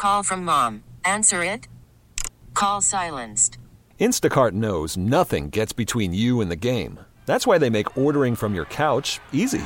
Call from mom. Answer it. Call silenced. Instacart knows nothing gets between you and the game. That's why they make ordering from your couch easy.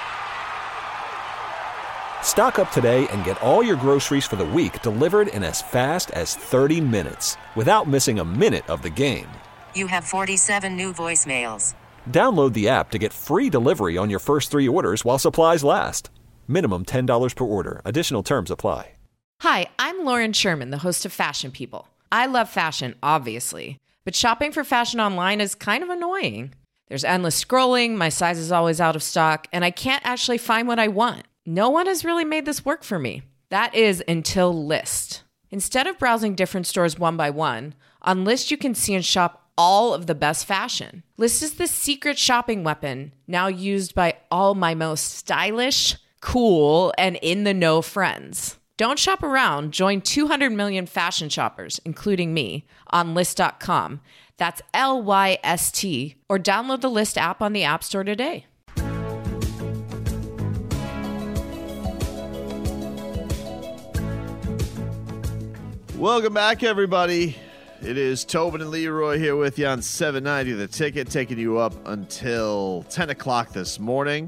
Stock up today and get all your groceries for the week delivered in as fast as 30 minutes without missing a minute of the game. You have 47 new voicemails. Download the app to get free delivery on your first 3 orders while supplies last. Minimum $10 per order. Additional terms apply. Hi, I'm Lauren Sherman, the host of Fashion People. I love fashion, obviously, but shopping for fashion online is kind of annoying. There's endless scrolling, my size is always out of stock, and I can't actually find what I want. No one has really made this work for me. That is until Lyst. Instead of browsing different stores one by one, on Lyst you can see and shop all of the best fashion. Lyst is the secret shopping weapon now used by all my most stylish, cool, and in-the-know friends. Don't shop around. Join 200 million fashion shoppers, including me, on Lyst.com. That's Lyst, or download the Lyst app on the App Store today. Welcome back, everybody. It is Tobin and Leroy here with you on 790 The Ticket, taking you up until 10 o'clock this morning.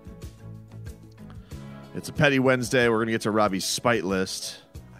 It's a petty Wednesday. We're going to get to Robbie's spite list.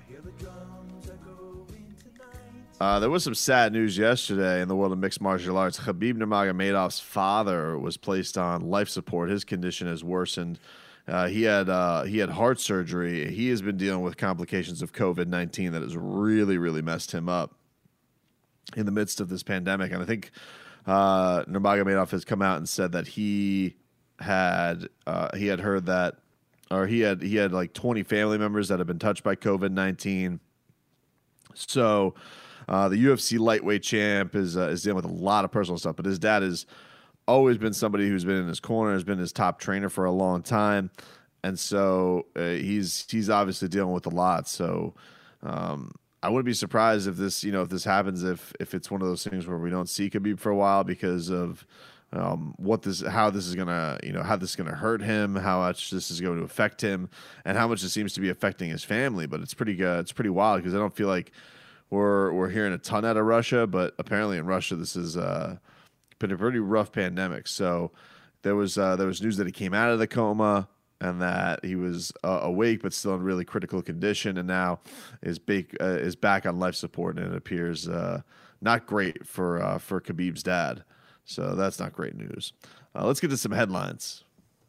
There was some sad news yesterday in the world of mixed martial arts. Khabib Nurmagomedov's father was placed on life support. His condition has worsened. He had heart surgery. He has been dealing with complications of COVID-19 that has really, really messed him up in the midst of this pandemic. And I think Nurmagomedov has come out and said that he had heard that, or he had like 20 family members that have been touched by COVID-19. So the UFC lightweight champ is dealing with a lot of personal stuff, but his dad has always been somebody who's been in his corner, has been his top trainer for a long time, and so he's obviously dealing with a lot. So I wouldn't be surprised if this happens, if it's one of those things where we don't see Khabib for a while because of how this is gonna hurt him, how much this is going to affect him, and how much it seems to be affecting his family. But it's pretty good. It's pretty wild because I don't feel like we're hearing a ton out of Russia, but apparently in Russia this is been a pretty rough pandemic. So there was news that he came out of the coma and that he was awake but still in really critical condition, and now is back on life support, and it appears not great for Khabib's dad. So that's not great news. Let's get to some headlines.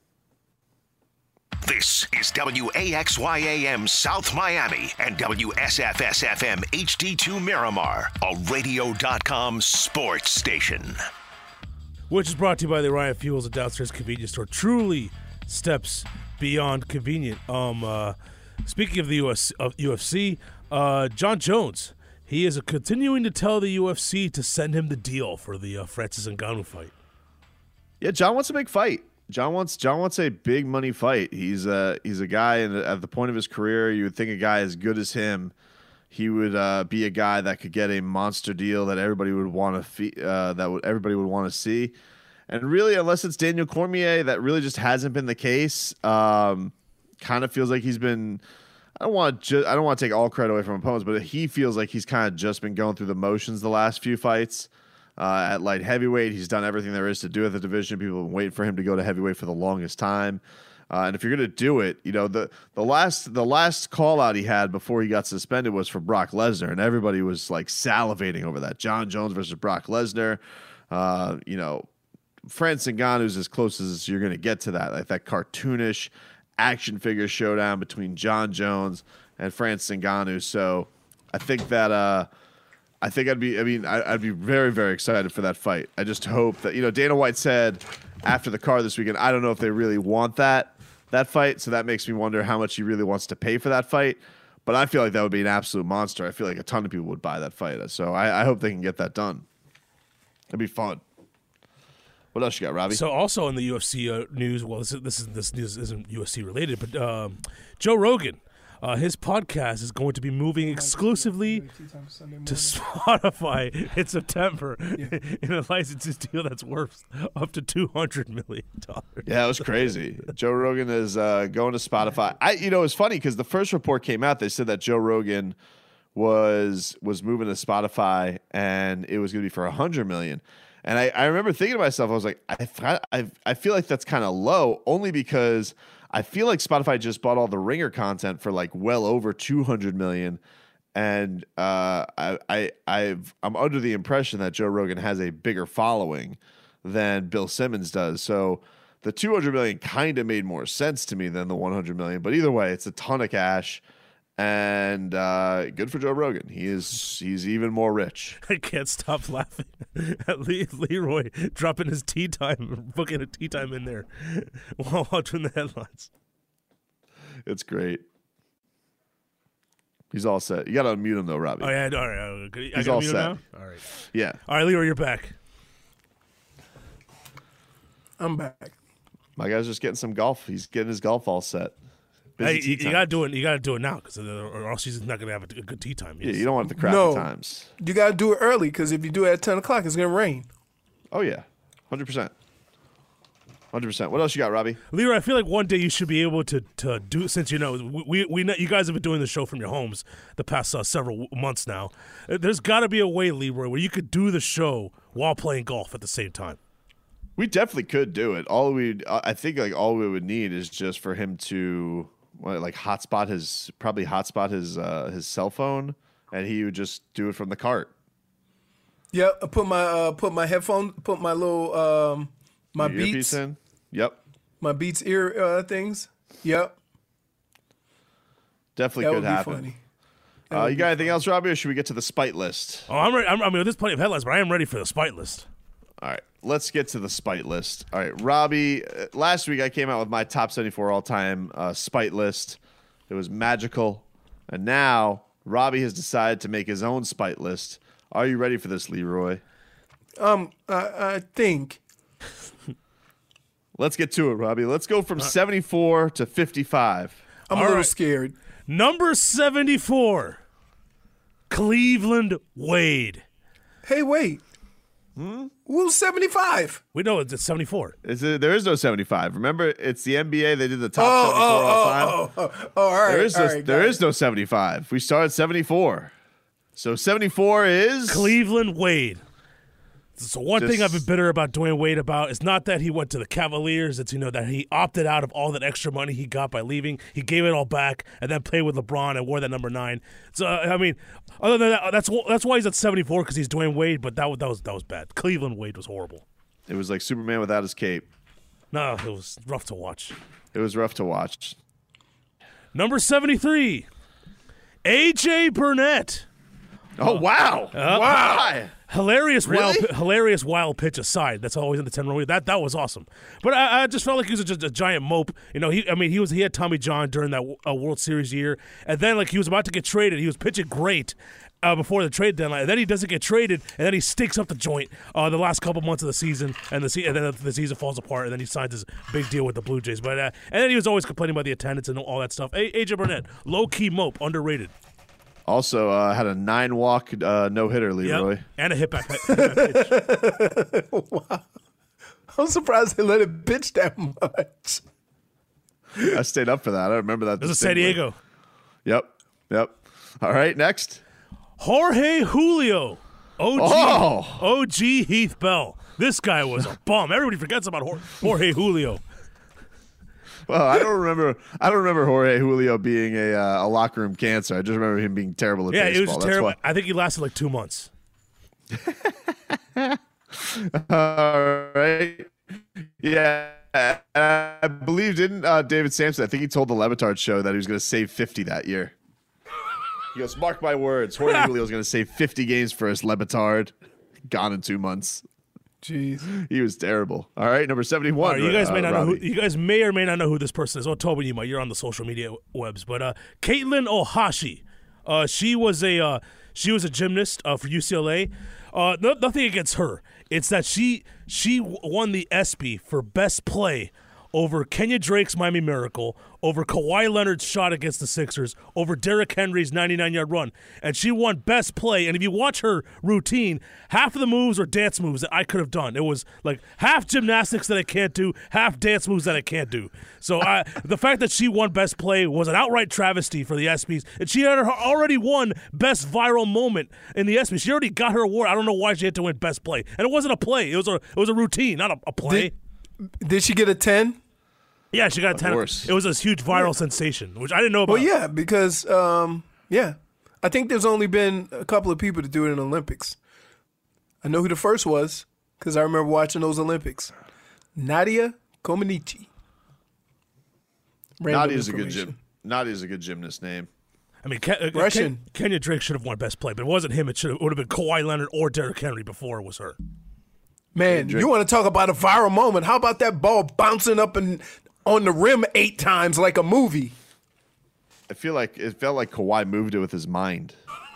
This is WAXYAM South Miami and WSFS-FM HD2 Miramar, a radio.com sports station. Which is brought to you by the Orion Fuels, a downstairs convenience store. Truly steps beyond convenient. Speaking of the UFC, John Jones, he is continuing to tell the UFC to send him the deal for the Francis Ngannou fight. Yeah, John wants a big fight. John wants a big money fight. He's a guy at the point of his career. You would think a guy as good as him, he would be a guy that could get a monster deal that everybody would want to everybody would want to see. And really, unless it's Daniel Cormier, that really just hasn't been the case. Kind of feels like he's been. I don't want to take all credit away from opponents, but he feels like he's kind of just been going through the motions the last few fights. At light heavyweight, he's done everything there is to do at the division. People have been waiting for him to go to heavyweight for the longest time. And if you're going to do it, the last call out he had before he got suspended was for Brock Lesnar, and everybody was like salivating over that. John Jones versus Brock Lesnar. Francis Ngannou's as close as you're going to get to that, like that cartoonish action figure showdown between John Jones and Francis Ngannou. So I think that I'd be very, very excited for that fight. I just hope that, Dana White said after the card this weekend, I don't know if they really want that fight. So that makes me wonder how much he really wants to pay for that fight. But I feel like that would be an absolute monster. I feel like a ton of people would buy that fight. So I hope they can get that done. It'd be fun. What else you got, Robbie? So also in the UFC news, well, this news isn't UFC related, but Joe Rogan his podcast is going to be moving exclusively to Spotify in September in a licensing deal that's worth up to $200 million. Yeah, it was crazy. Joe Rogan is going to Spotify. It's funny because the first report came out. They said that Joe Rogan was moving to Spotify and it was going to be for $100 million. And I remember thinking to myself, I was like, I feel like that's kind of low, only because I feel like Spotify just bought all the Ringer content for like well over $200 million, and I'm under the impression that Joe Rogan has a bigger following than Bill Simmons does. So the $200 million kind of made more sense to me than the $100 million. But either way, it's a ton of cash, and good for Joe Rogan. He's even more rich. I can't stop laughing at Leroy dropping his tea time, booking a tea time in there while watching the headlines. It's great. He's all set. You got to unmute him though, Robbie. Oh yeah, all right. He's all set. Now? All right. Yeah. All right, Leroy, you're back. I'm back. My guy's just getting some golf. He's getting his golf all set. Hey, you gotta do it. You gotta do it now, because or else she's not gonna have a good tea time. Yeah, you don't want the crappy times. You gotta do it early, because if you do it at 10 o'clock, it's gonna rain. Oh yeah, 100%. 100%. What else you got, Robbie? Leroy, I feel like one day you should be able to do, since we know you guys have been doing the show from your homes the past several months now. There's got to be a way, Leroy, where you could do the show while playing golf at the same time. We definitely could do it. All we would need is just for him to hotspot his cell phone, and he would just do it from the cart. Yeah, I put my headphone, put my little my your Beats earpiece in. Yep. My Beats ear things. Yep. Definitely could happen. Funny. You got anything else, Robbie, or should we get to the spite list? Oh, I'm ready. I mean, there's plenty of headlines, but I am ready for the spite list. All right, let's get to the spite list. All right, Robbie, last week I came out with my top 74 all-time spite list. It was magical. And now Robbie has decided to make his own spite list. Are you ready for this, Leroy? I think. Let's get to it, Robbie. Let's go from 74 to 55. I'm a little scared. Number 74, Cleveland Wade. Hey, wait. Who's 75? We know it's 74. There is no 75. Remember, it's the NBA. They did the top 74 all time. All right. There is no 75. We start at 74. So 74 is Cleveland Wade. So one thing I've been bitter about Dwayne Wade about is not that he went to the Cavaliers. It's that he opted out of all that extra money he got by leaving. He gave it all back and then played with LeBron and wore that number 9. So I mean, other than that, that's why he's at 74, because he's Dwayne Wade. But that was bad. Cleveland Wade was horrible. It was like Superman without his cape. No, it was rough to watch. It was rough to watch. Number 73, AJ Burnett. Oh wow! Wow! Hilarious, really? wild pitch aside. That's always in the 10 row. That was awesome. But I just felt like he was just a giant mope. He had Tommy John during that World Series year, and then he was about to get traded. He was pitching great before the trade deadline. And then he doesn't get traded, and then he stinks up the joint the last couple months of the season, and then the season falls apart, and then he signs his big deal with the Blue Jays. But and then he was always complaining about the attendance and all that stuff. AJ Burnett, low key mope, underrated. Also had a 9-walk no-hitter, Leroy. Yep. And a hit back pitch. Wow. I'm surprised they let it pitch that much. I stayed up for that. I remember that. This is San Diego. Yep. All right, next. Jorge Julio. OG Heath Bell. This guy was a bum. Everybody forgets about Jorge Julio. Well, I don't remember Jorge Julio being a locker room cancer. I just remember him being terrible at baseball. Yeah, he was terrible. I think he lasted like 2 months. All right. Yeah. I believe, didn't David Sampson, I think he told the Le Batard show that he was going to save 50 that year. He goes, mark my words, Jorge Julio is going to save 50 games for us, Le Batard. Gone in 2 months. Jeez, he was terrible. All right, number 71. Right, you guys may not know you guys may or may not know who this person is. Oh, Toby, you're on the social media webs, but Caitlin Ohashi, she was a gymnast for UCLA. Nothing against her. It's that she won the ESPY for best play over Kenya Drake's Miami Miracle, over Kawhi Leonard's shot against the Sixers, over Derrick Henry's 99-yard run. And she won best play. And if you watch her routine, half of the moves are dance moves that I could have done. It was like half gymnastics that I can't do, half dance moves that I can't do. So the fact that she won best play was an outright travesty for the ESPYs. And she had already won best viral moment in the ESPYs. She already got her award. I don't know why she had to win best play. And it wasn't a play. It was a routine, not a play. Did she get a 10? Yeah, she got a 10. course. It was a huge viral sensation, which I didn't know about. Well, yeah, because I think there's only been a couple of people to do it in the Olympics. I know who the first was because I remember watching those Olympics. Nadia Comaneci. Nadia's a good gymnast name. I mean, Russian. Kenya Drake should have won best play, but it wasn't him. It would have been Kawhi Leonard or Derrick Henry before it was her. Man, you want to talk about a viral moment? How about that ball bouncing up and on the rim 8 times like a movie? I feel like it felt like Kawhi moved it with his mind.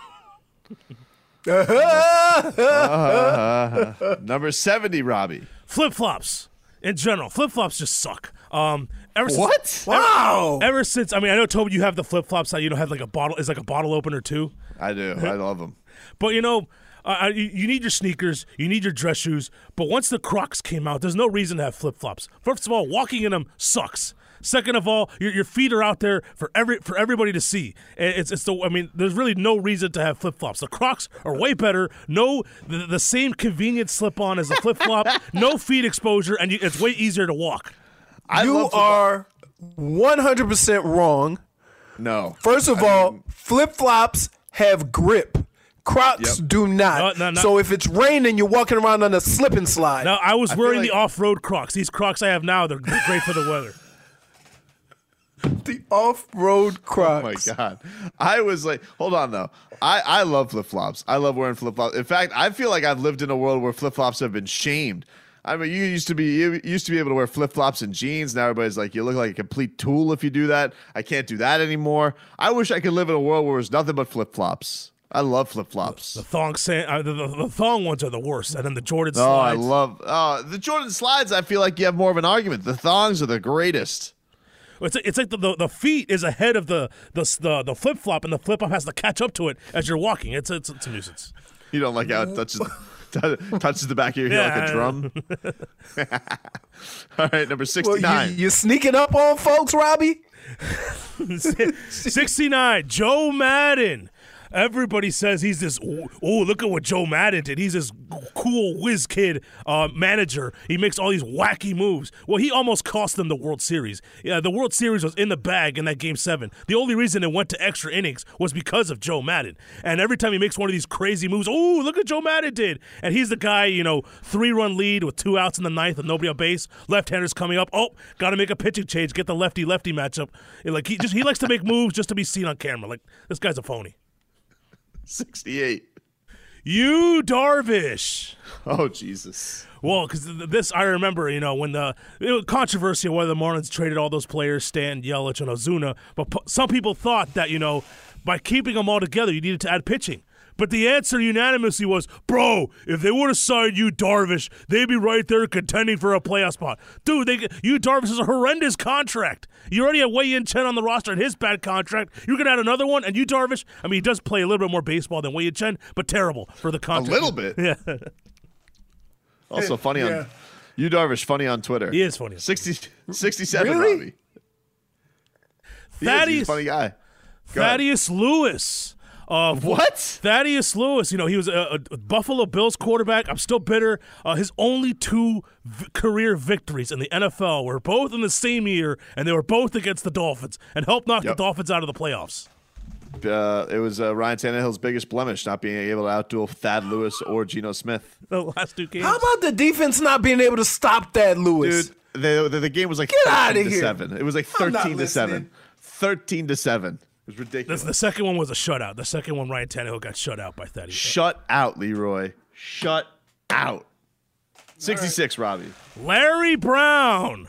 Number 70, Robbie. Flip-flops in general. Flip-flops just suck. Ever since, I mean, I know, Toby, you have the flip-flops that you don't have like a bottle. It's like a bottle opener too. I do. I love them. But you know, you need your sneakers, you need your dress shoes. But once the Crocs came out, there's no reason to have flip-flops. First of all, walking in them sucks. Second of all, your feet are out there for everybody to see. There's really no reason to have flip-flops. The Crocs are way better. No, the same convenient slip-on as the flip-flop. No feet exposure, and it's way easier to walk. You are 100% wrong. No. First of all, flip-flops have grip. Crocs do not. No. So if it's raining, you're walking around on a slip and slide. No, I was wearing the off-road Crocs. These Crocs I have now, they're great for the weather. The off-road Crocs. Oh, my God. I was like, hold on, though. I love flip-flops. I love wearing flip-flops. In fact, I feel like I've lived in a world where flip-flops have been shamed. I mean, you used to be able to wear flip-flops and jeans. Now everybody's like, you look like a complete tool if you do that. I can't do that anymore. I wish I could live in a world where there's nothing but flip-flops. I love flip-flops. The thong ones are the worst, and then the Jordan slides. Oh, I love the Jordan slides. I feel like you have more of an argument. The thongs are the greatest. It's like the feet is ahead of the flip-flop, and the flip-flop has to catch up to it as you're walking. It's a nuisance. You don't like how it touches the back of your heel like a drum? All right, number 69. Well, you sneaking up on folks, Robbie? 69, Joe Madden. Everybody says he's this, look at what Joe Madden did. He's this cool whiz kid manager. He makes all these wacky moves. Well, he almost cost them the World Series. Yeah, the World Series was in the bag in that Game 7. The only reason it went to extra innings was because of Joe Madden. And every time he makes one of these crazy moves, look what Joe Madden did. And he's the guy, 3-run lead with 2 outs in the 9th and nobody on base. Left-handers coming up. Got to make a pitching change, get the lefty-lefty matchup. Like he likes to make moves just to be seen on camera. Like, this guy's a phony. 68. Yu Darvish. Oh, Jesus. Well, because this, I remember, when the controversy of whether the Marlins traded all those players, Stan, Yelich, and Ozuna. But some people thought that, by keeping them all together, you needed to add pitching. But the answer unanimously was, bro, if they would have signed Yu Darvish, they'd be right there contending for a playoff spot. Dude, Yu Darvish is a horrendous contract. You already have Wei Yin Chen on the roster and his bad contract. You're going to add another one? And Yu Darvish, I mean, he does play a little bit more baseball than Wei Yin Chen, but terrible for the contract. A little bit. Yeah. Also funny on Yu Darvish, funny on Twitter. He is funny. 67, really? Robbie. He's a funny guy. Thaddeus Lewis. What? Thaddeus Lewis, he was a Buffalo Bills quarterback. I'm still bitter. His only 2 career victories in the NFL were both in the same year, and they were both against the Dolphins, and helped knock the Dolphins out of the playoffs. It was Ryan Tannehill's biggest blemish, not being able to outduel Thad Lewis or Geno Smith. The last 2 games. How about the defense not being able to stop Thad Lewis? Dude, the game was like 13-7. It was like 13-7. 13-7. It was ridiculous. The second one was a shutout. The second one, Ryan Tannehill got shut out by Thaddeus. Shut out, Leroy. Shut out. 66, Robbie. Larry Brown.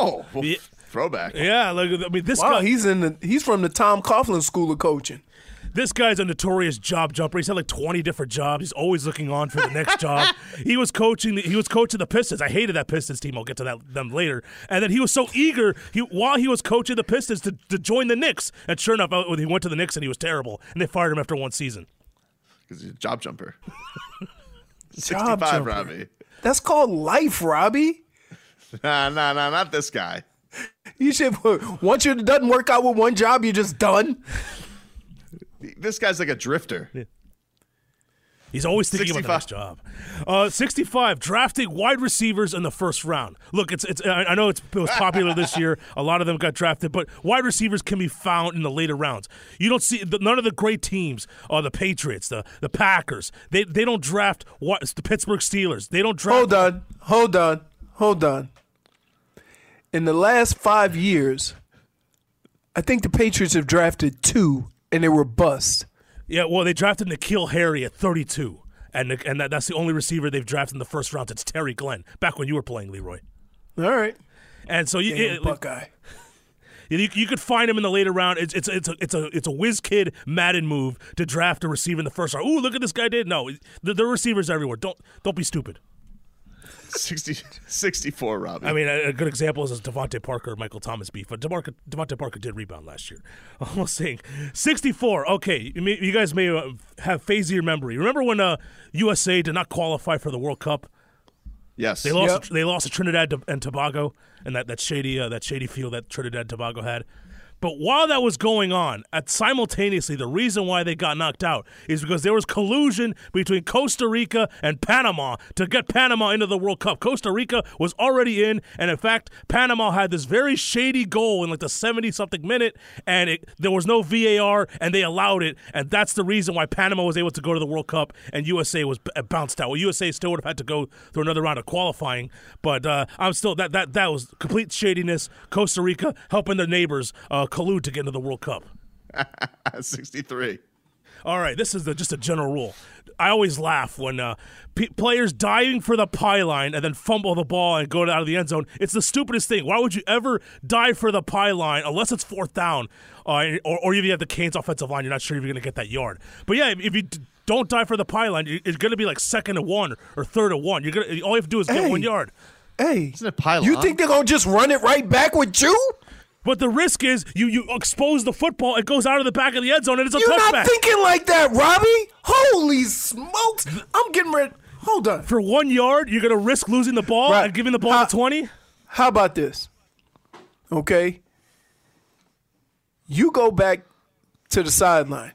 Throwback. Yeah, this guy. He's from the Tom Coughlin School of Coaching. This guy's a notorious job jumper. He's had like 20 different jobs. He's always looking on for the next job. He was coaching the Pistons. I hated that Pistons team. I'll get to them later. And then he was so eager while he was coaching the Pistons to join the Knicks. And sure enough, he went to the Knicks and he was terrible. And they fired him after one season. Because he's a job jumper. Job 65, jumper. Robbie. That's called life, Robbie. Nah, not this guy. You should. Once it doesn't work out with one job, you're just done. This guy's like a drifter. Yeah. He's always thinking about the next job. 65, drafting wide receivers in the first round. Look, I know it was popular this year. A lot of them got drafted, but wide receivers can be found in the later rounds. You don't see none of the great teams, the Patriots, the Packers. They don't draft the Pittsburgh Steelers. They don't draft. Hold on. In the last 5 years, I think the Patriots have drafted 2, and they were bust. Yeah, well, they drafted N'Keal Harry at 32, and that's the only receiver they've drafted in the first round. It's Terry Glenn, back when you were playing, Leroy. All right. And so Buckeye. You could find him in the later round. It's a whiz kid Madden move to draft a receiver in the first round. Ooh, look at this guy did. No, there are receivers everywhere. Don't be stupid. 64, Robbie. I mean, a good example is Devontae Parker, Michael Thomas beef. But Devontae Parker did rebound last year. Almost saying 64. Okay, you guys may have phasier memory. Remember when USA did not qualify for the World Cup? Yes, they lost. They lost to Trinidad and Tobago, and that shady field that Trinidad and Tobago had. But while that was going on, simultaneously, the reason why they got knocked out is because there was collusion between Costa Rica and Panama to get Panama into the World Cup. Costa Rica was already in, and in fact, Panama had this very shady goal in like the 70-something minute, and there was no VAR, and they allowed it, and that's the reason why Panama was able to go to the World Cup, and USA was bounced out. Well, USA still would have had to go through another round of qualifying, but I'm still that was complete shadiness. Costa Rica helping their neighbors collude to get into the World Cup. 63. All right, this is just a general rule. I always laugh when players diving for the pylon and then fumble the ball and go out of the end zone. It's the stupidest thing. Why would you ever dive for the pylon unless it's fourth down or if you have the Canes offensive line, you're not sure if you're going to get that yard. But yeah, if you don't dive for the pylon, it's going to be like 2nd and 1 or 3rd and 1. All you have to do is get 1 yard. Hey, isn't it pylon? You think they're going to just run it right back with you? But the risk is you expose the football, it goes out of the back of the end zone, and it's a touchback. You're not thinking like that, Robbie. Holy smokes. I'm getting ready. Hold on. For 1 yard, you're going to risk losing the ball and giving the ball to 20? How about this? Okay. You go back to the sideline,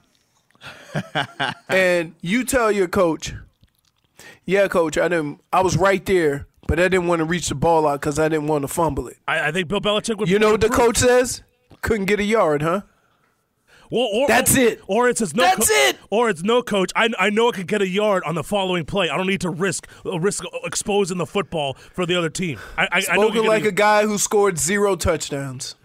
and you tell your coach, yeah, coach, I was right there. But I didn't want to reach the ball out because I didn't want to fumble it. I think Bill Belichick would. You know what the coach says? Couldn't get a yard, huh? Well, that's it. Or it says no. That's it. Or it's no, coach. I know I could get a yard on the following play. I don't need to risk exposing the football for the other team. Spoken like a guy who scored 0 touchdowns.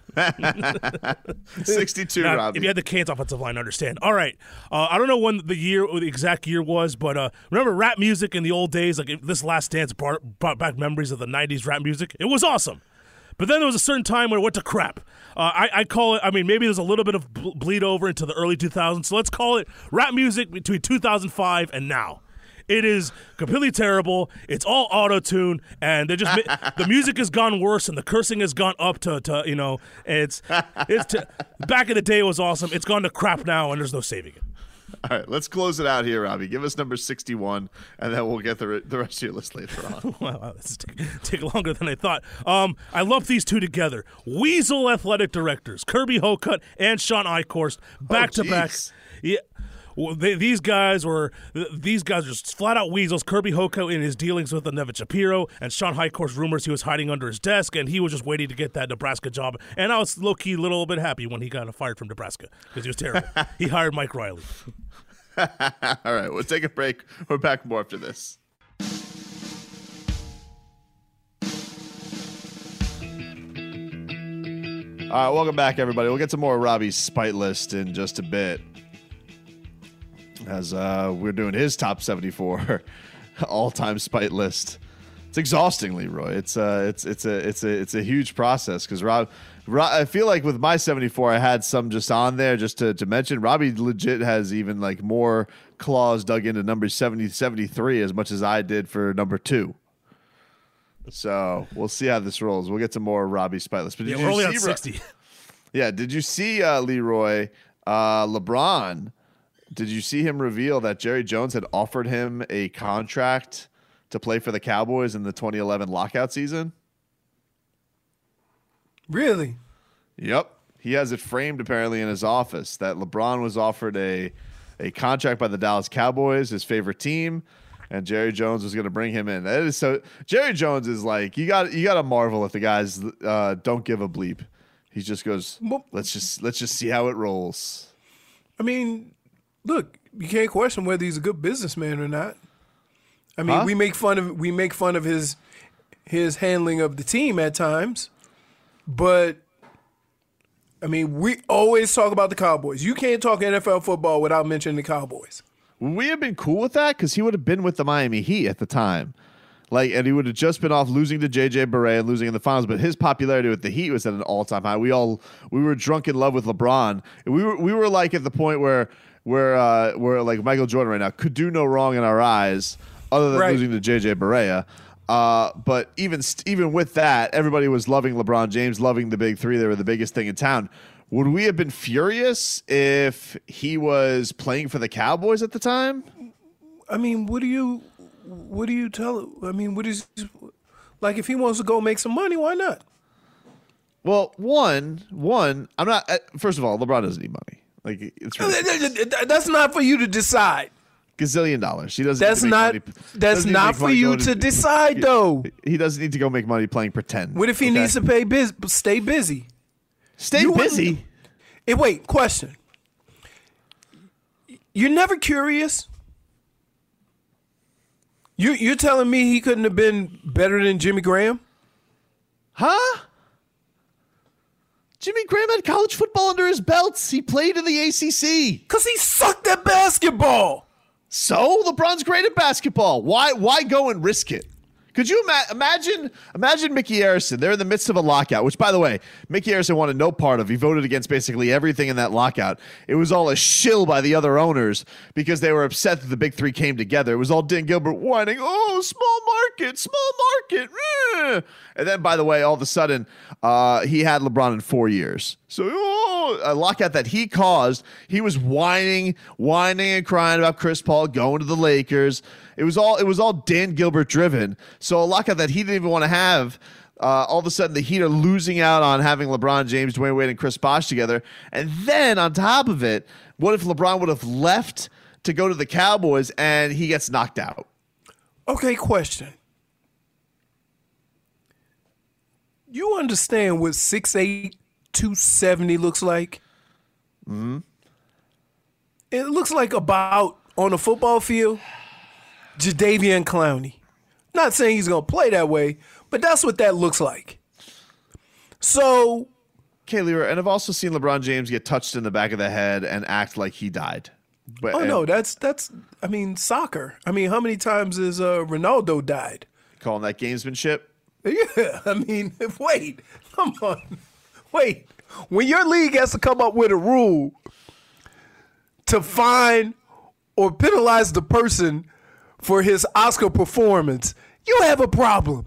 62, now, Robbie. If you had the Canes offensive line, understand. All right. I don't know when the exact year was, but remember rap music in the old days? Like this Last Dance brought back memories of the 90s rap music. It was awesome. But then there was a certain time when it went to crap. I call it, maybe there's a little bit of bleed over into the early 2000s. So let's call it rap music between 2005 and now. It is completely terrible. It's all auto-tune, and they just the music has gone worse, and the cursing has gone up to it's back in the day it was awesome. It's gone to crap now, and there's no saving it. All right, let's close it out here, Robbie. Give us number 61, and then we'll get the rest of your list later on. Wow, this is take longer than I thought. I love these two together. Weasel athletic directors, Kirby Hocutt and Sean Eichhorst, back to back. Yeah. Well, these guys are just flat out weasels. Kirby Hocutt in his dealings with the Nevin Shapiro, and Sean Eichhorst rumors he was hiding under his desk, and he was just waiting to get that Nebraska job. And I was low key a little bit happy when he got fired from Nebraska because he was terrible. He hired Mike Riley. All right, we'll take a break. We're back more after this. All right, welcome back, everybody. We'll get to more of Robbie's spite list in just a bit, as we're doing his top 74 all-time spite list. It's exhausting, Leroy. It's a huge process because Rob, I feel like with my 74, I had some just on there just to mention. Robbie legit has even like more claws dug into number 70, 73 as much as I did for number 2. So we'll see how this rolls. We'll get to more Robbie Spitless. But we're only on 60. Yeah, did you see Leroy LeBron? Did you see him reveal that Jerry Jones had offered him a contract to play for the Cowboys in the 2011 lockout season? Really? Yep. He has it framed apparently in his office that LeBron was offered a contract by the Dallas Cowboys, his favorite team, and Jerry Jones was going to bring him in. That is so. Jerry Jones is like, you got to marvel if the guys don't give a bleep. He just goes, let's just see how it rolls. I mean, look, you can't question whether he's a good businessman or not. I mean, we make fun of his handling of the team at times, but I mean, we always talk about the Cowboys. You can't talk NFL football without mentioning the Cowboys. We have been cool with that because he would have been with the Miami Heat at the time. And he would have just been off losing to J.J. Barea and losing in the finals, but his popularity with the Heat was at an all-time high. We were drunk in love with LeBron. We were like at the point where like Michael Jordan right now could do no wrong in our eyes other than losing to J.J. Barea. But even with that, everybody was loving LeBron James, loving the big three. They were the biggest thing in town. Would we have been furious if he was playing for the Cowboys at the time? I mean, what do you tell? I mean, what is like if he wants to go make some money, why not? Well, one, I'm not. First of all, LeBron doesn't need money. Like that's not for you to decide. Gazillion dollars. He doesn't. That's not. Money. That's not for you to decide, though. He doesn't need to go make money playing pretend. What if he needs to stay busy? Stay busy. Wait. Question. You're never curious. You're telling me he couldn't have been better than Jimmy Graham? Huh? Jimmy Graham had college football under his belts. He played in the ACC. Because he sucked at basketball. So LeBron's great at basketball. Why go and risk it? Could you imagine Mickey Arison? They're in the midst of a lockout, which, by the way, Mickey Arison wanted no part of. He voted against basically everything in that lockout. It was all a shill by the other owners because they were upset that the big three came together. It was all Dan Gilbert whining, oh, small market. And then, by the way, all of a sudden, he had LeBron in 4 years. So, a lockout that he caused. He was whining and crying about Chris Paul going to the Lakers. It was all Dan Gilbert driven. So a lockout that he didn't even want to have. All of a sudden, the Heat are losing out on having LeBron James, Dwayne Wade, and Chris Bosh together. And then on top of it, what if LeBron would have left to go to the Cowboys and he gets knocked out? Okay, question. You understand what 6'8", 270 looks like? Mm-hmm. It looks like about, on a football field, Jadeveon Clowney. Not saying he's going to play that way, but that's what that looks like. So, okay, Leroy, and I've also seen LeBron James get touched in the back of the head and act like he died. No, that's I mean, soccer. I mean, how many times has Ronaldo died? Calling that gamesmanship? Yeah, I mean, come on. Wait. When your league has to come up with a rule to fine or penalize the person for his Oscar performance, you have a problem.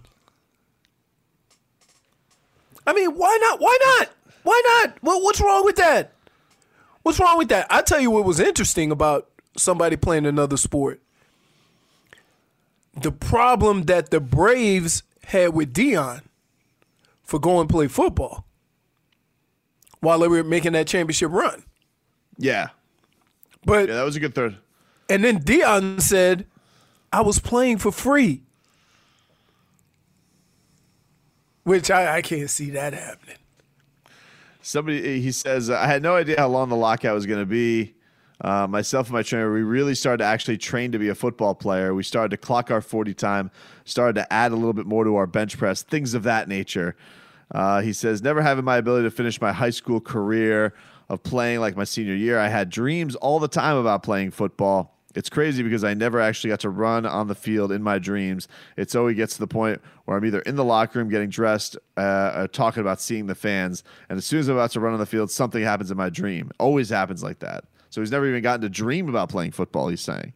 I mean, why not? What's wrong with that? What's wrong with that? I'll tell you what was interesting about somebody playing another sport. The problem that the Braves had with Deion for going to play football while they were making that championship run. Yeah. But that was a good third. And then Deion said, I was playing for free. Which I can't see that happening. He says, I had no idea how long the lockout was going to be. Myself and my trainer, we really started to actually train to be a football player. We started to clock our 40 time, started to add a little bit more to our bench press, things of that nature. He says, never having my ability to finish my high school career of playing like my senior year, I had dreams all the time about playing football. It's crazy because I never actually got to run on the field in my dreams. It's always gets to the point where I'm either in the locker room getting dressed, talking about seeing the fans, and as soon as I'm about to run on the field, something happens in my dream. Always happens like that. So he's never even gotten to dream about playing football, he's saying.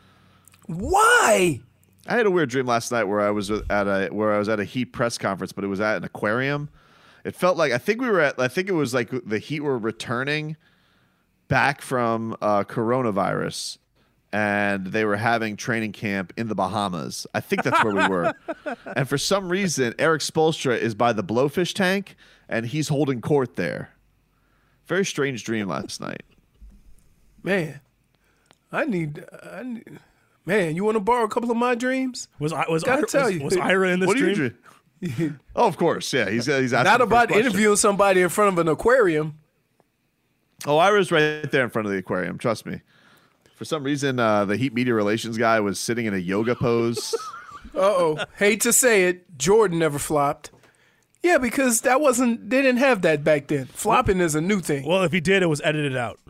Why? I had a weird dream last night where I was at a Heat press conference, but it was at an aquarium. It felt like I think it was like the Heat were returning back from coronavirus, and they were having training camp in the Bahamas. I think that's where we were. And for some reason, Eric Spoelstra is by the blowfish tank, and he's holding court there. Very strange dream last night. Man, I need. Man, you want to borrow a couple of my dreams? Was was Ira in this What do dream? you dream? Oh, of course. Yeah, he's asking Not the about first question. interviewing somebody in front of an aquarium. Oh, Ira's right there in front of the aquarium. Trust me. For some reason, the Heat media relations guy was sitting in a yoga pose. Hate to say it, Jordan never flopped. Yeah, because they didn't have that back then. Flopping is a new thing. Well, if he did, it was edited out.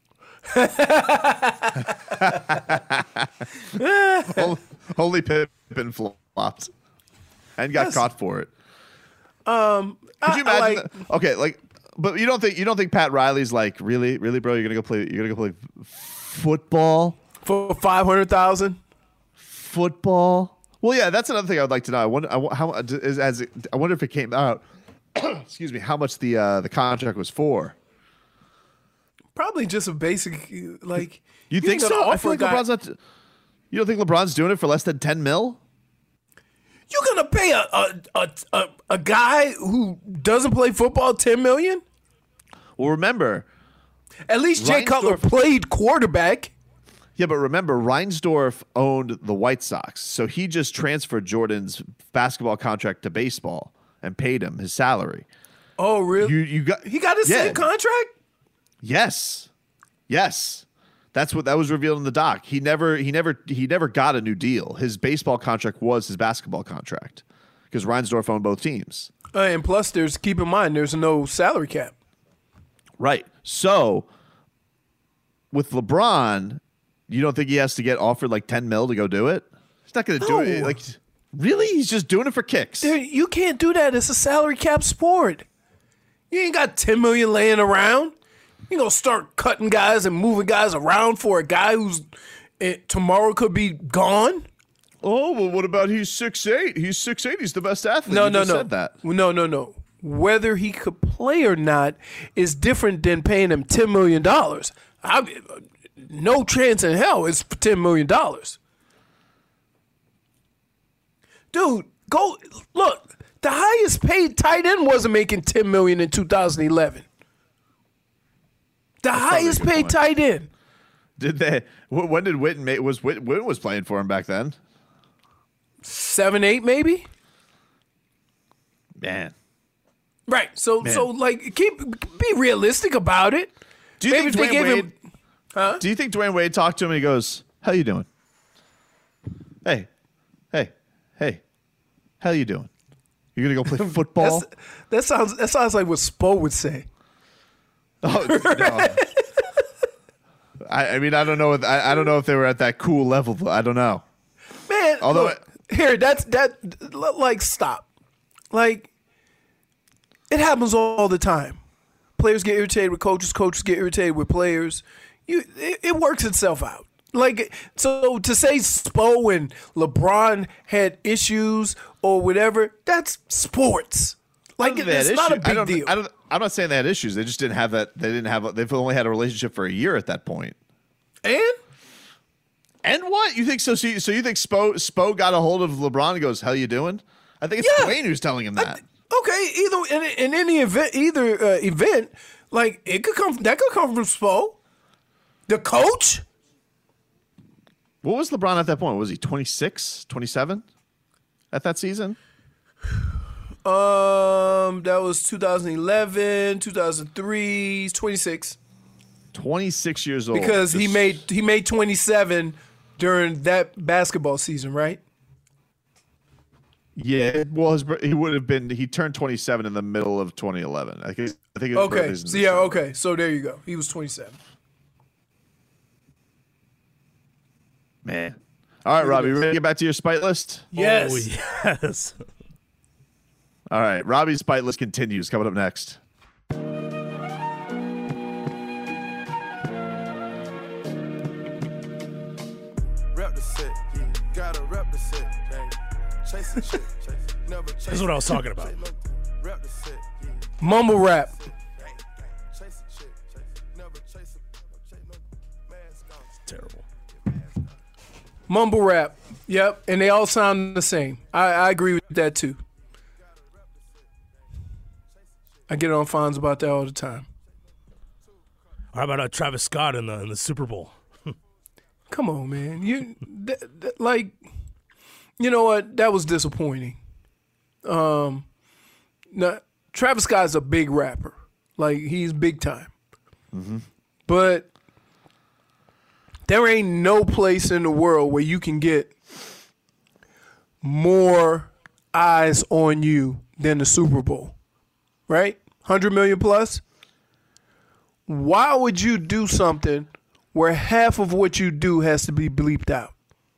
Only Pippen flopped and got caught for it. Could you imagine? But you don't think Pat Riley's like, really, bro? You're gonna go play football for $500,000? Football? Well, yeah, that's another thing I would like to know. I wonder I wonder if it came out. Excuse me, how much the contract was for? Probably just a basic like. You think so? I feel like LeBron's not. You don't think LeBron's doing it for less than $10 million? You're gonna pay a guy who doesn't play football $10 million? Well, remember, at least Jay Cutler played quarterback. Yeah, but remember, Reinsdorf owned the White Sox, so he just transferred Jordan's basketball contract to baseball and paid him his salary. Oh, really? He got his same contract? Yes. That was revealed in the doc. He never got a new deal. His baseball contract was his basketball contract because Reinsdorf owned both teams. And plus, keep in mind, there's no salary cap. Right. So with LeBron, you don't think he has to get offered like $10 million to go do it? He's not going to do it. Like, really? He's just doing it for kicks. You can't do that. It's a salary cap sport. You ain't got $10 million laying around. You gonna start cutting guys and moving guys around for a guy who's tomorrow could be gone? Oh, well, what about he's 6'8"? He's 6'8". He's the best athlete. No. Said that. No. Whether he could play or not is different than paying him $10 million. No chance in hell it's $10 million. Dude, go look. The highest paid tight end wasn't making $10 million in 2011. The highest paid tight end. Did they? When did Witten make? Witten was playing for him back then? 7, 8, maybe. Man. Right. So like, be realistic about it. Do you think Dwayne Wade? Do you think Dwayne Wade talked to him and he goes, "How you doing? Hey, how you doing? You're gonna go play football?" That sounds like what Spo would say. Oh, no. I mean, I don't know. I don't know if they were at that cool level. I don't know. Man, although stop. Like, it happens all the time. Players get irritated with coaches. Coaches get irritated with players. It works itself out. Like, so to say Spo and LeBron had issues or whatever, that's sports. Like, it's not a big deal. I'm not saying they had issues. They just didn't have that. They've only had a relationship for a year at that point. And what you think? So you think Spo got a hold of LeBron and goes, "How you doing?" I think it's Dwayne who's telling him that. Okay, either in any event, like that could come from Spo, the coach. What was LeBron at that point? Was he 26, 27 at that season? That was 2011, 2003, 26. 26 years old. Because he made 27 during that basketball season, right? Yeah, well, he would have been. He turned 27 in the middle of 2011. I think. Okay, so okay, so there you go. He was 27. Man. All right, Robbie, ready to get back to your spite list? Yes. Oh, yes. All right, Robbie's spite list continues. Coming up next. Rep the set, gotta rep the set. Chase the shit, never chase. This is what I was talking about. Rep the set, Mumble rap. chase the shit, never chase mask on. Terrible. Mumble rap. Yep, and they all sound the same. I agree with that too. I get on Fonz about that all the time. How about Travis Scott in the Super Bowl? Come on, man. You know what? That was disappointing. Now, Travis Scott's a big rapper. Like, he's big time. Mm-hmm. But there ain't no place in the world where you can get more eyes on you than the Super Bowl. Right? 100 million plus? Why would you do something where half of what you do has to be bleeped out?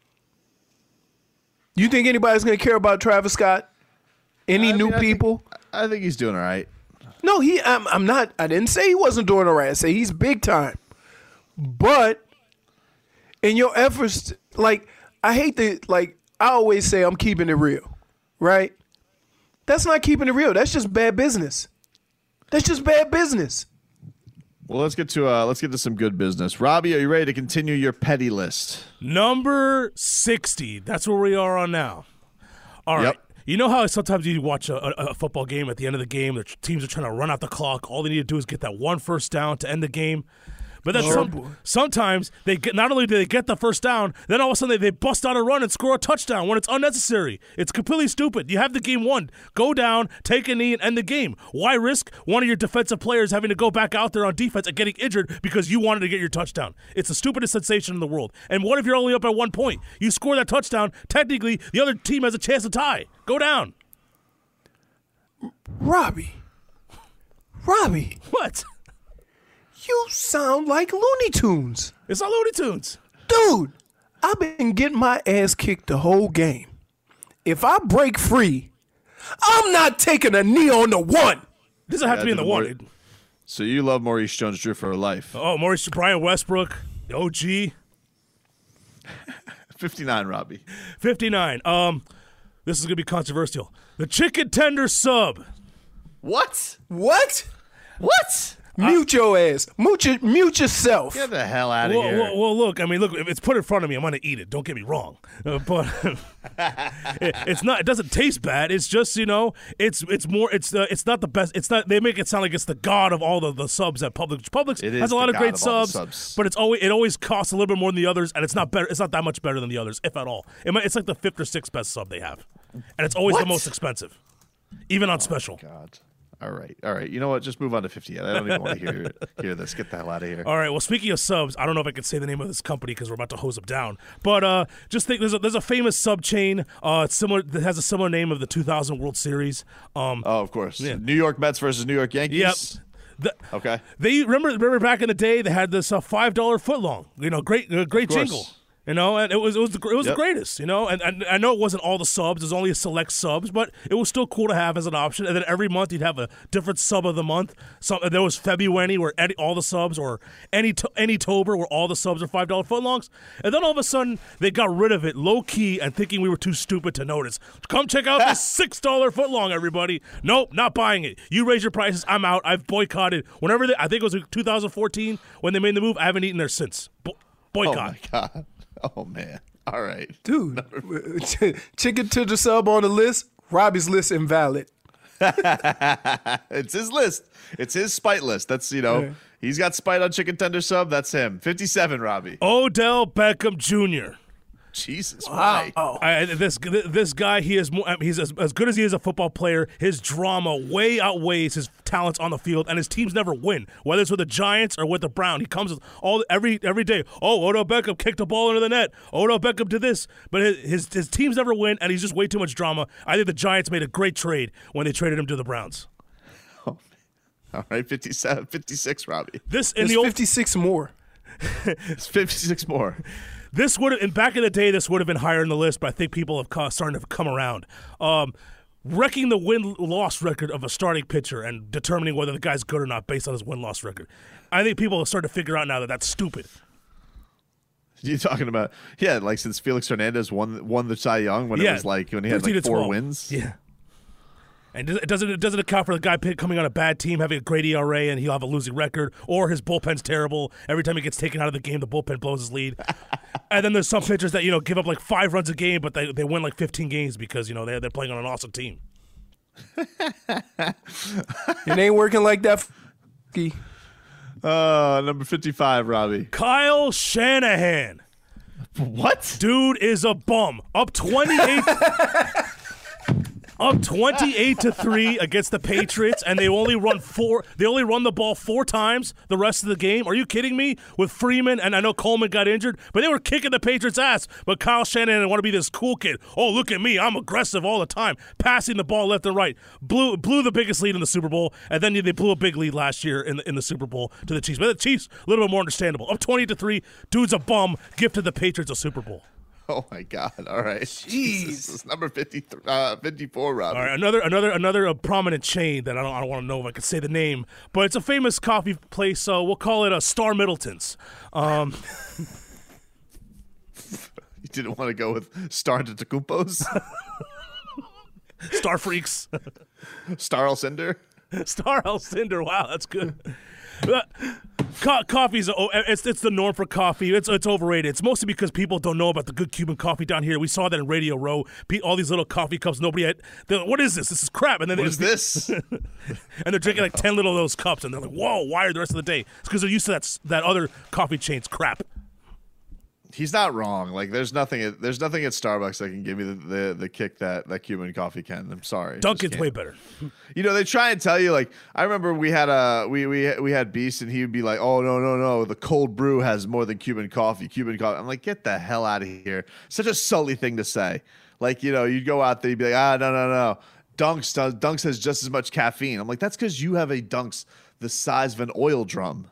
You think anybody's going to care about Travis Scott? Any new people? I think he's doing all right. No, I'm not. I didn't say he wasn't doing all right. I say he's big time. But in your efforts, I always say I'm keeping it real, right? That's not keeping it real. That's just bad business. That's just bad business. Well, let's get to some good business. Robbie, are you ready to continue your petty list? Number 60. That's where we are on now. All right. Yep. You know how sometimes you watch a football game, at the end of the game, the teams are trying to run out the clock. All they need to do is get that one first down to end the game. But then sometimes not only do they get the first down, then all of a sudden they bust out a run and score a touchdown when it's unnecessary. It's completely stupid. You have the game won. Go down, take a knee, and end the game. Why risk one of your defensive players having to go back out there on defense and getting injured because you wanted to get your touchdown? It's the stupidest sensation in the world. And what if you're only up at 1 point? You score that touchdown, technically the other team has a chance to tie. Go down. Robbie. What? You sound like Looney Tunes. It's not Looney Tunes. Dude, I've been getting my ass kicked the whole game. If I break free, I'm not taking a knee on the one. It doesn't have to be in the one. So you love Maurice Jones-Drew for life. Oh, Brian Westbrook, the OG. 59, Robbie. 59. This is going to be controversial. The chicken tender sub. What? What? What? Mute your ass. Mute yourself. Get the hell out of here. Well, look, if it's put in front of me, I'm going to eat it. Don't get me wrong. But it's not. It doesn't taste bad. It's just, it's not the best. It's not. They make it sound like it's the god of all the subs at Publix. Publix has a lot of great subs, but it always costs a little bit more than the others, and it's not better. It's not that much better than the others, if at all. It's like the 5th or 6th best sub they have, and it's always the most expensive, even on special. God. All right. You know what? Just move on to 58. I don't even want to hear this. Get the hell out of here. All right. Well, speaking of subs, I don't know if I can say the name of this company because we're about to hose them down. But just think, there's a famous sub chain. It's similar. That has a similar name of the 2000 World Series. Of course. Yeah. New York Mets versus New York Yankees. Yep. Okay. They remember back in the day they had this $5 footlong. Great jingle. And it was the greatest, and I know it wasn't all the subs, there's only a select subs, but it was still cool to have as an option. And then every month you'd have a different sub of the month. There was February where all the subs, or Anytober where all the subs are $5 footlongs. And then all of a sudden they got rid of it low key and thinking we were too stupid to notice. Come check out this $6 footlong, everybody. Nope, not buying it. You raise your prices, I'm out. I've boycotted. I think it was 2014 when they made the move. I haven't eaten there since. Boycott. Oh my God. Oh, man. All right. Dude, chicken to the sub on the list, Robbie's list invalid. It's his list. It's his spite list. That's, he's got spite on chicken tender sub. That's him. 57, Robbie. Odell Beckham Jr. Jesus. Wow. Why? This guy, he's as good as he is a football player. His drama way outweighs his talents on the field, and his teams never win. Whether it's with the Giants or with the Browns, he comes every day. Oh, Odell Beckham kicked the ball into the net. Odell Beckham did this, but his teams never win, and he's just way too much drama. I think the Giants made a great trade when they traded him to the Browns. Oh, all right, 57, 56, Robbie. There's 56 more. It's 56 more. This would have, and back in the day, this would have been higher in the list, but I think people have starting to come around. Wrecking the win-loss record of a starting pitcher and determining whether the guy's good or not based on his win-loss record. I think people are starting to figure out now that that's stupid. You're talking about, like since Felix Hernandez won the Cy Young when it was like when he had like 4 wins. Yeah. And it doesn't account for the guy coming on a bad team, having a great ERA, and he'll have a losing record, or his bullpen's terrible. Every time he gets taken out of the game, the bullpen blows his lead. And then there's some pitchers that give up like 5 runs a game, but they win like 15 games because they're playing on an awesome team. It ain't working like that. Number 55, Robbie. Kyle Shanahan. What? Dude is a bum. Up 28. Up 28-3 against the Patriots, and they only run the ball 4 times the rest of the game. Are you kidding me? With Freeman, and I know Coleman got injured, but they were kicking the Patriots' ass. But Kyle Shanahan want to be this cool kid. Oh, look at me. I'm aggressive all the time, passing the ball left and right. Blew the biggest lead in the Super Bowl, and then they blew a big lead last year in the Super Bowl to the Chiefs. But the Chiefs, a little bit more understandable. Up 20-3, dude's a bum. Gifted the Patriots a Super Bowl. Oh my God! All right, jeez. This is number 54, Rob. All right, another prominent chain that I don't want to know if I could say the name, but it's a famous coffee place. So we'll call it a Star Middleton's. You didn't want to go with Star Antetokounmpo's? Star Freaks. Star Alcindor? Star Alcindor. Wow, that's good. Coffee's it's the norm for coffee. It's overrated. It's mostly because people don't know about the good Cuban coffee down here. We saw that in Radio Row. All these little coffee cups. Nobody had. What is this? This is crap. And then what is this? And they're drinking like 10 little of those cups, and they're like, "Whoa, wired the rest of the day." It's because they're used to that other coffee chain's crap. He's not wrong. Like there's nothing at Starbucks that can give me the kick that Cuban coffee can. I'm sorry. Dunkin's way better. They try and tell you, like, I remember we had we had Beast, and he would be like, "Oh no, the cold brew has more than Cuban coffee. I'm like, get the hell out of here. Such a sully thing to say. Like, you'd go out there, you'd be like, no. Dunks has just as much caffeine. I'm like, that's because you have a Dunks the size of an oil drum.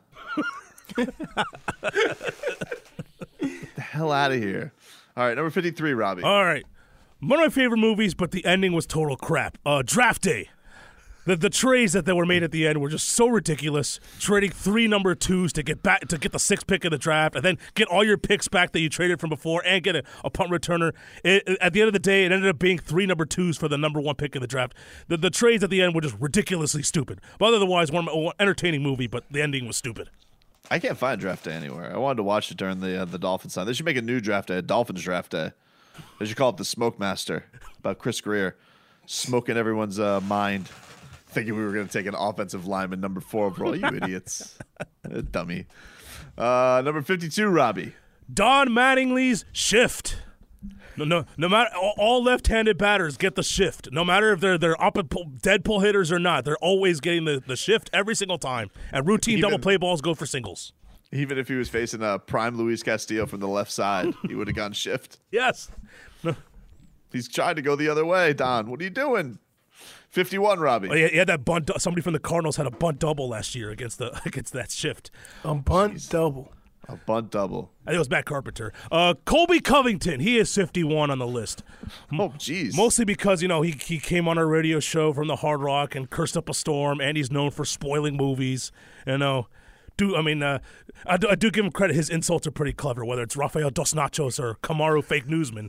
The hell out of here. All right, number 53, Robbie. All right. One of my favorite movies, but the ending was total crap. Draft Day. The trades that were made at the end were just so ridiculous. Trading 3 number 2s to get the 6th pick of the draft, and then get all your picks back that you traded from before, and get a punt returner. At the end of the day, it ended up being 3 number 2s for the number 1 pick of the draft. The trades at the end were just ridiculously stupid. But otherwise, one entertaining movie, but the ending was stupid. I can't find Draft Day anywhere. I wanted to watch it during the Dolphins time. They should make a new Draft Day, a Dolphins Draft Day. They should call it the Smoke Master, about Chris Greer smoking everyone's mind, thinking we were going to take an offensive lineman number 4 overall. You idiots. Dummy. Number 52, Robbie. Don Mattingly's shift. No matter, all left-handed batters get the shift. No matter if they're up and dead pull hitters or not, they're always getting the shift every single time. And routine double play balls go for singles. Even if he was facing a prime Luis Castillo from the left side, he would have gone shift. Yes. No. He's trying to go the other way, Don. What are you doing? 51, Robbie. Oh, yeah, he had that bunt. Somebody from the Cardinals had a bunt double last year against that shift. A bunt double. A bunt double. I think it was Matt Carpenter. Colby Covington, he is 51 on the list. Oh, jeez. Mostly because, he came on our radio show from the Hard Rock and cursed up a storm, and he's known for spoiling movies. I do give him credit. His insults are pretty clever, whether it's Rafael Dos Nachos or Kamaru Fake Newsman.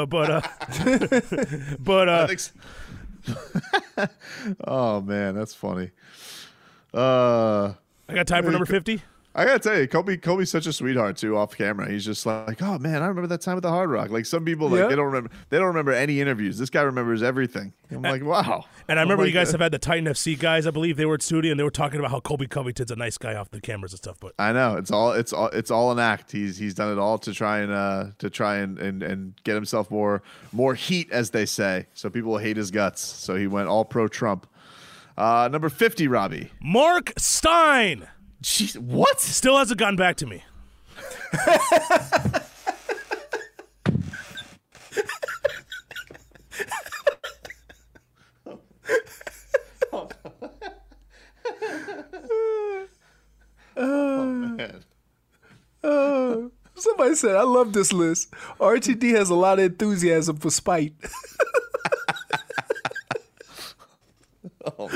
Oh, man, that's funny. I got time for number 50? I gotta tell you, Kobe's such a sweetheart too. Off camera, he's just like, "Oh man, I remember that time at the Hard Rock." Like some people, they don't remember any interviews. This guy remembers everything. I'm like, wow. And I remember you guys have had the Titan FC guys. I believe they were at studio and they were talking about how Colby Covington's a nice guy off the cameras and stuff. But I know it's all an act. He's done it all to try and get himself more heat, as they say, so people will hate his guts. So he went all pro Trump. Number 50, Robbie. Mark Stein. Jeez, what? Still hasn't gotten back to me. Oh man. Somebody said, I love this list. RTD has a lot of enthusiasm for Spite. Oh,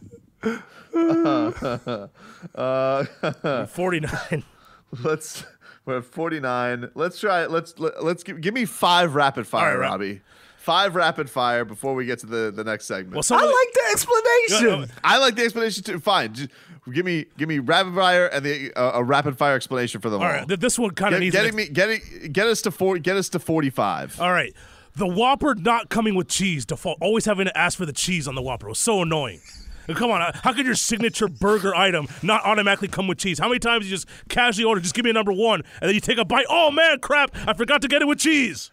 man. 49. We're at 49. Let's try it. Let's give me 5 rapid fire, right. Robbie. 5 rapid fire before we get to the next segment. Well, I like the explanation. I like the explanation too. Fine. Just give me rapid fire and a rapid fire explanation for them all. All right, this one kind of needs get us to 45. All right, the Whopper not coming with cheese default, always having to ask for the cheese on the Whopper was so annoying. Come on, how could your signature burger item not automatically come with cheese? How many times you just casually order, just give me a number 1, and then you take a bite, oh man, crap, I forgot to get it with cheese.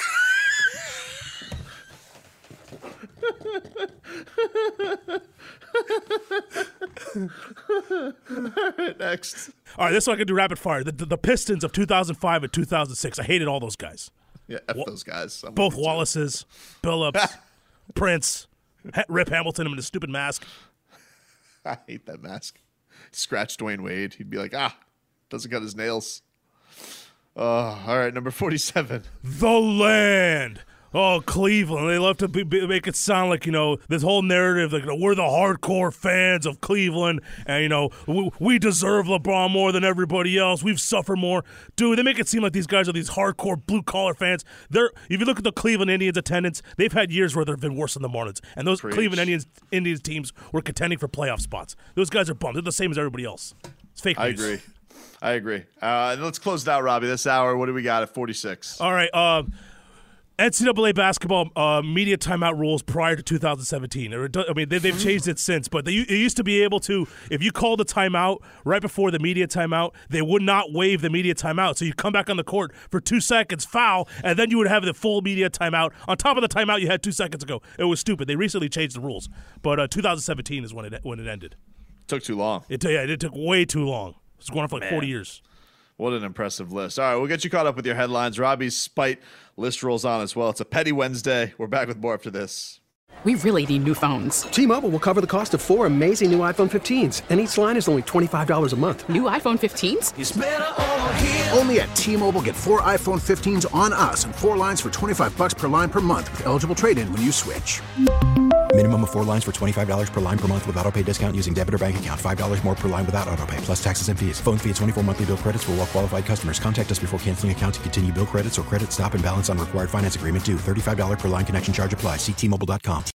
Next. All right, this one I can do rapid fire. The Pistons of 2005 and 2006. I hated all those guys. Yeah, those guys. Both Wallaces, Billups, Prince, Rip Hamilton in his stupid mask. I hate that mask. Scratch Dwayne Wade. He'd be like, doesn't cut his nails. All right, number 47. The Land. Oh, Cleveland. They love to make it sound like, this whole narrative, like, we're the hardcore fans of Cleveland, and, we deserve LeBron more than everybody else. We've suffered more. Dude, they make it seem like these guys are these hardcore blue-collar fans. If you look at the Cleveland Indians attendance, they've had years where they've been worse than the Marlins, and those Cleveland Indians teams were contending for playoff spots. Those guys are bummed. They're the same as everybody else. It's fake news. I agree. And let's close it out, Robbie. This hour, what do we got at 46? All right, NCAA basketball media timeout rules prior to 2017. I mean, they've changed it since, but it used to be able to, if you called a timeout right before the media timeout, they would not waive the media timeout. So you come back on the court for 2 seconds, foul, and then you would have the full media timeout on top of the timeout you had 2 seconds ago. It was stupid. They recently changed the rules, but 2017 is when it ended. Took too long. It took way too long. It's going on for like 40 years. What an impressive list. All right, we'll get you caught up with your headlines. Robbie's Spite list rolls on as well. It's a petty Wednesday. We're back with more after this. We really need new phones. T-Mobile will cover the cost of 4 amazing new iPhone 15s, and each line is only $25 a month. New iPhone 15s? It's better over here. Only at T-Mobile, get 4 iPhone 15s on us and 4 lines for $25 per line per month with eligible trade-in when you switch. Minimum of 4 lines for $25 per line per month with autopay discount using debit or bank account. $5 more per line without autopay, plus taxes and fees. Phone fee at 24 monthly bill credits for well-qualified customers. Contact us before canceling account to continue bill credits or credit stop and balance on required finance agreement due. $35 per line connection charge applies. See T-Mobile.com.